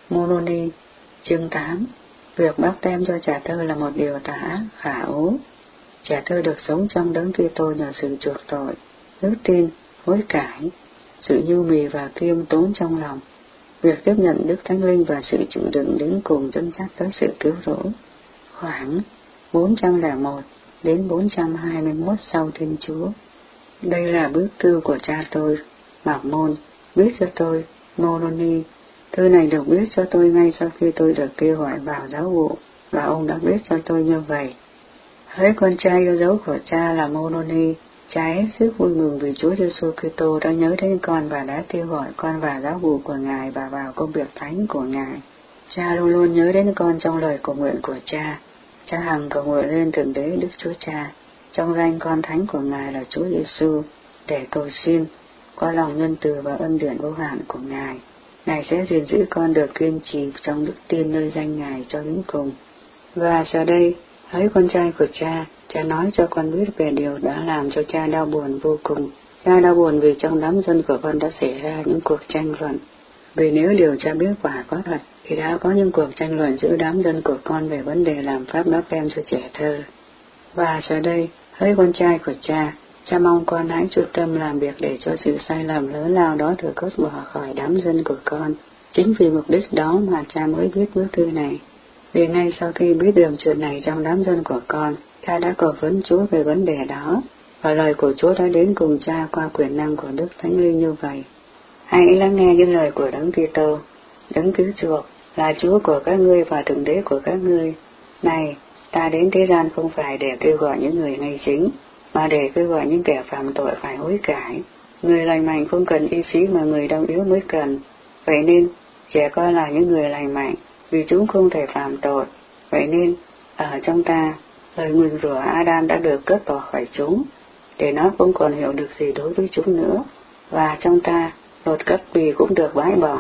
Moroni, chương 8. Việc báp têm cho trẻ thơ là một điều tà ác, khả ố. Trẻ thơ được sống trong đấng Kitô nhờ sự chuộc tội, đức tin, hối cải, sự nhu mì và khiêm tốn trong lòng, việc tiếp nhận Đức Thánh Linh và sự chịu đựng đến cùng dẫn dắt tới sự cứu rỗi. Khoảng 401 đến 421 sau Thiên Chúa. Đây là bức thư của cha tôi, Mạc Môn, viết cho tôi, Moroni. Thư này được viết cho tôi ngay sau khi tôi được kêu gọi vào giáo vụ, và ông đã viết cho tôi như vậy. Hỡi con trai yêu dấu của cha là Moroni, cha hết sức vui mừng vì Chúa Giêsu Kitô đã nhớ đến con và đã kêu gọi con vào giáo vụ của Ngài và vào công việc thánh của Ngài. Cha luôn luôn nhớ đến con trong lời cầu nguyện của cha. Cha hằng cầu nguyện lên Thượng Đế Đức Chúa Cha, trong danh con thánh của Ngài là Chúa Giêsu, để cầu xin, qua lòng nhân từ và ân điển vô hạn của Ngài, Ngài sẽ gìn giữ con được kiên trì trong đức tin nơi danh Ngài cho đến cùng. Và giờ đây, hỡi con trai của cha nói cho con biết về điều đã làm cho cha đau buồn vô cùng. Cha đau buồn vì trong đám dân của con đã xảy ra những cuộc tranh luận. Vì nếu điều cha biết quả có thật, thì đã có những cuộc tranh luận giữa đám dân của con về vấn đề làm pháp báp têm cho trẻ thơ. Và giờ đây, hỡi con trai của cha mong con hãy chú tâm làm việc để cho sự sai lầm lớn lao đó được cất bỏ khỏi đám dân của con. Chính vì mục đích đó mà cha mới viết bức thư này. Vì ngay sau khi biết được chuyện này trong đám dân của con, cha đã cầu vấn Chúa về vấn đề đó, và lời của Chúa đã đến cùng cha qua quyền năng của Đức Thánh Linh như vậy. Hãy lắng nghe những lời của Đấng Kitô, Đấng cứu chuộc, là Chúa của các ngươi và Thượng Đế của các ngươi. Này, ta đến thế gian không phải để kêu gọi những người ngay chính, mà để kêu gọi những kẻ phạm tội phải hối cải. Người lành mạnh không cần y sĩ mà người đau yếu mới cần. Vậy nên, trẻ con là những người lành mạnh, vì chúng không thể phạm tội. Vậy nên, ở trong ta, lời nguyền rủa Adam đã được cất bỏ khỏi chúng, để nó không còn hiểu được gì đối với chúng nữa. Và trong ta, luật cấp quỳ cũng được bãi bỏ.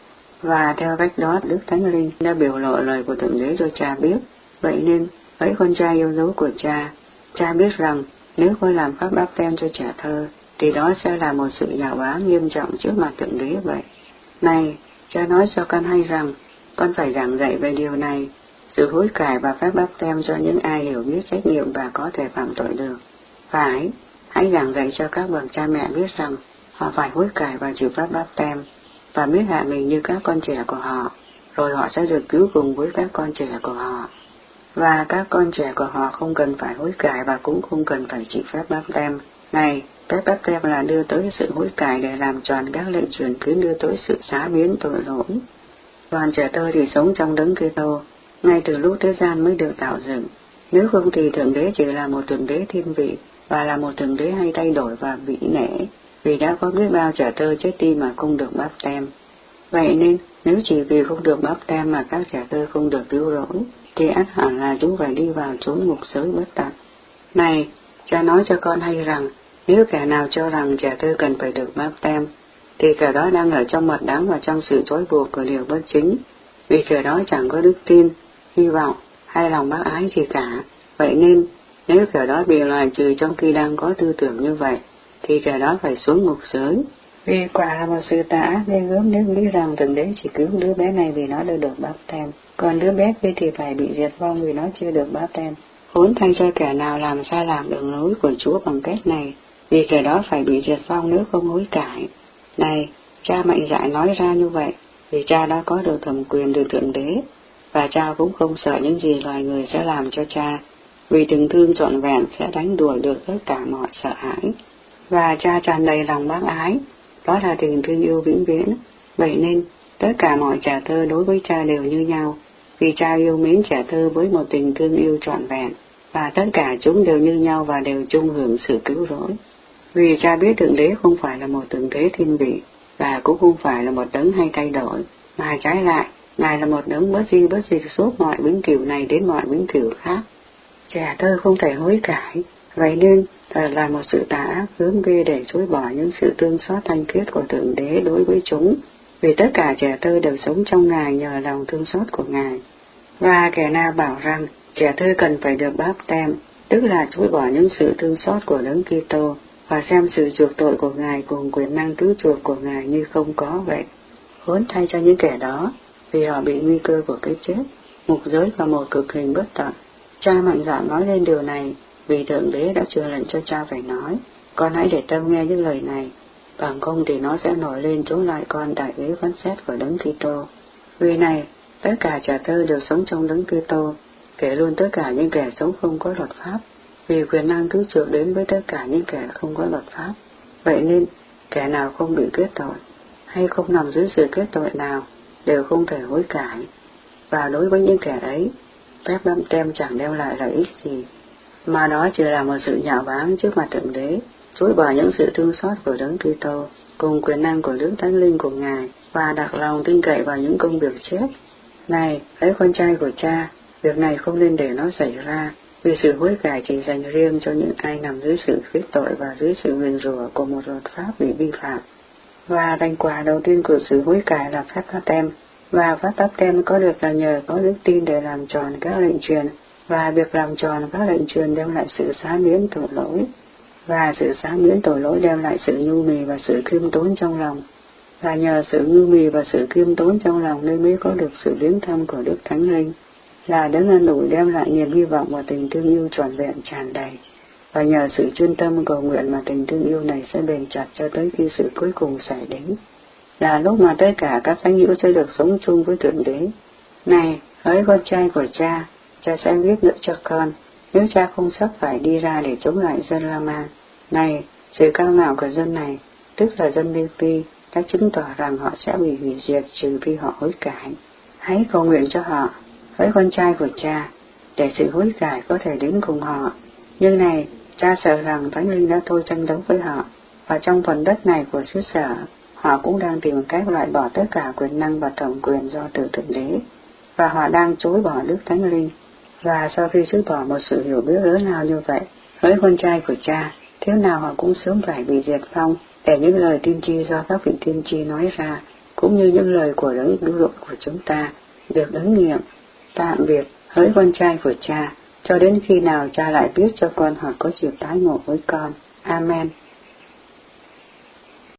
Và theo cách đó, Đức Thánh Linh đã biểu lộ lời của Thượng Đế cho cha biết. Vậy nên, hỡi con trai yêu dấu của cha biết rằng nếu con làm pháp báp têm cho trẻ thơ, thì đó sẽ là một sự nhạo báng nghiêm trọng trước mặt Thượng Đế vậy. Này, cha nói cho con hay rằng, con phải giảng dạy về điều này, sự hối cải và pháp báp têm cho những ai hiểu biết trách nhiệm và có thể phạm tội được. Phải, hãy giảng dạy cho các bậc cha mẹ biết rằng, họ phải hối cải và chịu pháp báp têm, và biết hạ mình như các con trẻ của họ, rồi họ sẽ được cứu cùng với các con trẻ của họ. Và các con trẻ của họ không cần phải hối cải và cũng không cần phải chịu phép báp têm. Này, phép báp têm là đưa tới sự hối cải để làm tròn các lệnh truyền khiến đưa tới sự xá biến tội lỗi. Đoàn trẻ thơ thì sống trong đấng Kitô, ngay từ lúc thế gian mới được tạo dựng. Nếu không thì Thượng Đế chỉ là một Thượng Đế thiên vị, và là một Thượng Đế hay thay đổi và vĩ nể, vì đã có biết bao trẻ thơ chết đi mà không được báp têm. Vậy nên, nếu chỉ vì không được báp têm mà các trẻ thơ không được cứu rỗi, thì ắt hẳn là chúng phải đi vào chốn ngục giới bất tận. Này, cha nói cho con hay rằng, nếu kẻ nào cho rằng trẻ thơ cần phải được báp têm, thì kẻ đó đang ở trong mật đắng và trong sự trói buộc của điều bất chính, vì kẻ đó chẳng có đức tin, hy vọng hay lòng bác ái gì cả. Vậy nên, nếu kẻ đó bị loại trừ trong khi đang có tư tưởng như vậy, thì kẻ đó phải xuống ngục giới. Vì quả là một sự tà ác ghê gớm nếu nghĩ rằng Thượng Đế chỉ cứu đứa bé này vì nó đã được báp têm, còn đứa bé kia thì phải bị diệt vong vì nó chưa được báp têm. Khốn thay cho kẻ nào làm sai lạc đường lối của Chúa bằng cách này, vì kẻ đó phải bị diệt vong nếu không hối cải. Này, cha mạnh dạn nói ra như vậy, vì cha đã có được thẩm quyền từ Thượng Đế, và cha cũng không sợ những gì loài người sẽ làm cho cha, vì tình thương trọn vẹn sẽ đánh đuổi được tất cả mọi sợ hãi. Và cha tràn đầy lòng bác ái, đó là tình thương yêu vĩnh viễn. Vậy nên, tất cả mọi trẻ thơ đối với cha đều như nhau, vì cha yêu mến trẻ thơ với một tình thương yêu trọn vẹn, và tất cả chúng đều như nhau và đều chung hưởng sự cứu rỗi. Vì cha biết Thượng Đế không phải là một Thượng Đế thiên vị, và cũng không phải là một đấng hay thay đổi, mà trái lại, Ngài là một đấng bất di suốt mọi vĩnh cửu này đến mọi vĩnh cửu khác. Trẻ thơ không thể hối cải, vậy nên thật là một sự tà ác gớm ghê để chối bỏ những sự thương xót thanh khiết của Thượng Đế đối với chúng, vì tất cả trẻ thơ đều sống trong Ngài nhờ lòng thương xót của Ngài. Và kẻ nào bảo rằng trẻ thơ cần phải được báp têm, tức là chối bỏ những sự thương xót của đấng Kitô và xem sự chuộc tội của Ngài cùng quyền năng cứu chuộc của Ngài như không có vậy. Khốn thay cho những kẻ đó, vì họ bị nguy cơ của cái chết, ngục giới và một cực hình bất tận. Cha mạnh dạn nói lên điều này, vì Thượng Đế đã truyền lệnh cho cha phải nói. Con hãy để tâm nghe những lời này, bằng không thì nó sẽ nổi lên chống lại con tại ghế phán xét của Đấng Kitô. Vì này, tất cả trẻ thơ đều sống trong Đấng Kitô, kể luôn tất cả những kẻ sống không có luật pháp, vì quyền năng cứu chuộc đến với tất cả những kẻ không có luật pháp. Vậy nên, kẻ nào không bị kết tội, hay không nằm dưới sự kết tội nào, đều không thể hối cải. Và đối với những kẻ ấy, phép báp têm chẳng đem lại lợi ích gì, mà đó chỉ là một sự nhạo báng trước mặt Thượng Đế, chối bỏ những sự thương xót của Đấng Kitô, cùng quyền năng của Đức Thánh Linh của Ngài, và đặt lòng tin cậy vào những công việc chết. Này, hỡi con trai của cha, việc này không nên để nó xảy ra, vì sự hối cải chỉ dành riêng cho những ai nằm dưới sự kết tội và dưới sự nguyền rủa của một luật pháp bị vi phạm. Và thành quả đầu tiên của sự hối cải là phép báp têm, và phép báp têm có được là nhờ có đức tin để làm tròn các lệnh truyền, và việc làm tròn các lệnh truyền đem lại sự xá miễn tội lỗi, và sự xá miễn tội lỗi đem lại sự nhu mì và sự khiêm tốn trong lòng, và nhờ sự nhu mì và sự khiêm tốn trong lòng nên mới có được sự viếng thăm của Đức Thánh Linh, là Đấng an ủi đem lại niềm hy vọng và tình thương yêu trọn vẹn tràn đầy. Và nhờ sự chuyên tâm cầu nguyện mà tình thương yêu này sẽ bền chặt cho tới khi sự cuối cùng xảy đến, là lúc mà tất cả các thánh hữu sẽ được sống chung với Thượng Đế. Này, hỡi con trai của cha sẽ viết nữa cho con, nếu cha không sắp phải đi ra để chống lại dân Rama. Này, sự cao ngạo của dân này, tức là dân Lê-vi, đã chứng tỏ rằng họ sẽ bị hủy diệt trừ khi họ hối cải. Hãy cầu nguyện cho họ, hỡi con trai của cha, để sự hối cải có thể đến cùng họ. Nhưng này, cha sợ rằng Thánh Linh đã thôi tranh đấu với họ, và trong phần đất này của xứ sở, họ cũng đang tìm cách loại bỏ tất cả quyền năng và thẩm quyền do từ Thượng Đế, và họ đang chối bỏ Đức Thánh Linh. Và sau khi chối bỏ một sự hiểu biết lớn lao như vậy, hỡi con trai của cha, thế nào họ cũng sớm phải bị diệt vong, để những lời tiên tri do các vị tiên tri nói ra, cũng như những lời của Đấng cứu rỗi của chúng ta, được ứng nghiệm. Tạm biệt, hỡi con trai của cha, cho đến khi nào cha lại biết cho con hoặc có dịp tái ngộ với con. Amen.